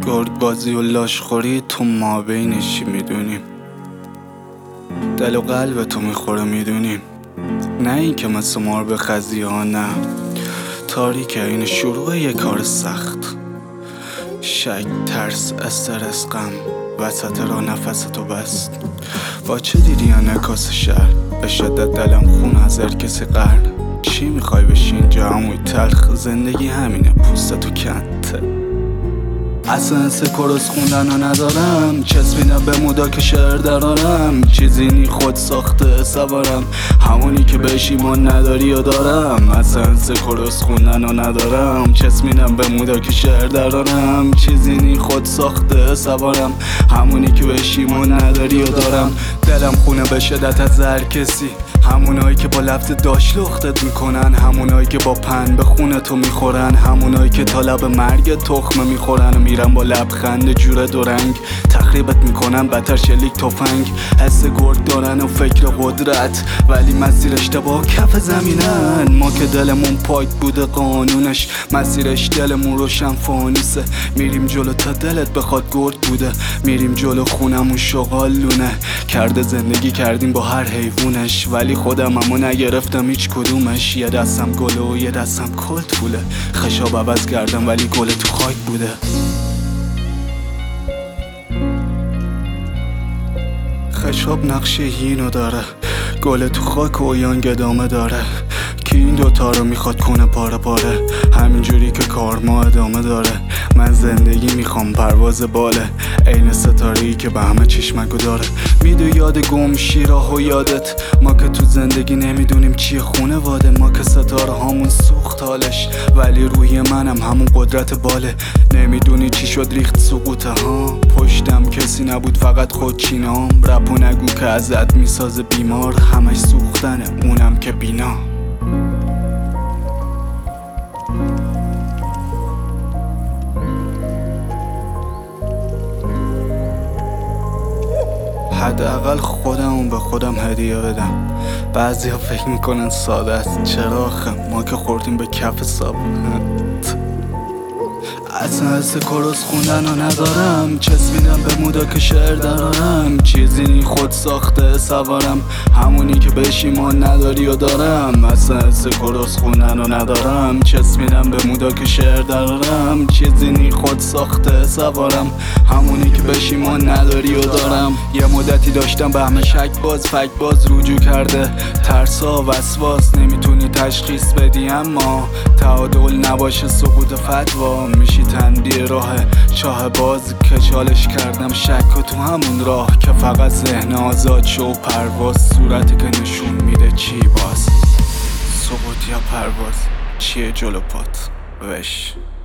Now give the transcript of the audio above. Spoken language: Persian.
گرگ بازی و لاشخوری تو ما بینشی میدونیم، دل و قلب تو میخوره میدونیم، نه این که مثل مار بخزی ها، نه تاریکه این شروع یه کار سخت. شک، ترس، استرس، غم وسط را نفس تو بست. با چه دیدی یا نکاس شهر به شدت دلم خون از هر کسی قهر. چی میخوای بشی اینجا هموی تلخ؟ زندگی همینه پوستتو کنته. اصلا کرس خوندن رو ندارم، چسبیدم به مودا که شعر درارم. چیزی نی خود ساخته سوارم، همونی که بهش ایمان نداری و دارم. اصلا کرس خوندن رو ندارم، چسبیدم به مودا که شعر درارم. چیزی نی خود ساخته سوارم، همونی که بهش ایمان نداری و دارم. دلم خونه به شدت از هر کسی، همونایی که با لفظ داش لختت میکنن، همونایی که با پن به خونه تو میخورن، همونایی که تا لب مرگ تخمه میخورن و میرن با لبخند جور دورنگ تخریبت میکنن بدتر شلیک تفنگ. حس گرگ دارن و فکر قدرت، ولی مسیر اشتباه کف زمینن. ما که دلمون پاک بوده قانونش، مسیرش دلمون روشن فانوسه. میریم جلو تا دلت بخواد گرگ بوده، میریم جلو خونمون شغالونه. کرده زندگی کردیم با هر حیوونش، ولی خودم همو نگرفتم هیچ کدومش. یه دستم گله و یه دستم کلت پوله، خشاب عوض کردم ولی گل تو خاک بوده. خشاب نقشه اینو داره، گل تو خاک و یانگ ادامه داره. که این دوتا رو میخواد کنه پاره پاره، همینجوری که کار ما ادامه داره. من زندگی میخوام پرواز باله، عین ستاره‌ای که به همه چشمکو داره. میدو یاد گم شیراه و یادت، ما که تو زندگی نمیدونیم چیه خونواده. ما که ستاره هامون سوخت حالش، ولی روحی منم همون قدرت باله. نمیدونی چی شد ریخت سقوطه ها، پشتم کسی نبود فقط خودچینام. رپو نگو که ازت میسازه بیمار، همش سوختنه اونم که بینا. حداقل خودمون به خودم هدیه بدم. بعضیا فکر میکنن ساده است، چرا آخه ما که خوردیم به کف صابون. اصلا کرس خوندن رو ندارم، چسبیدم به مودا که شعر درارم. چیزی نی خود ساخته سوارم، همونی که بهش ایمان نداری و دارم. اصلا کرس خوندن رو ندارم، چسبیدم به مودا که شعر درارم. چیزی نی خود ساخته سوارم، همونی که بهش ایمان نداری و دارم. یه مدتی داشتم به همه شک باز فک باز رجوع کرده، ترسا وسواس نمیتونی تشخیص بدی. اما تعادل نباشه سقوط فتوا، میشی تندی راه چاه باز. که چالش کردم شک و تو همون راه، که فقط ذهن آزاد شو و پرواز. صورتی که نشون میده چی باز، سقوط یا پرواز، چیه جلو پات وش.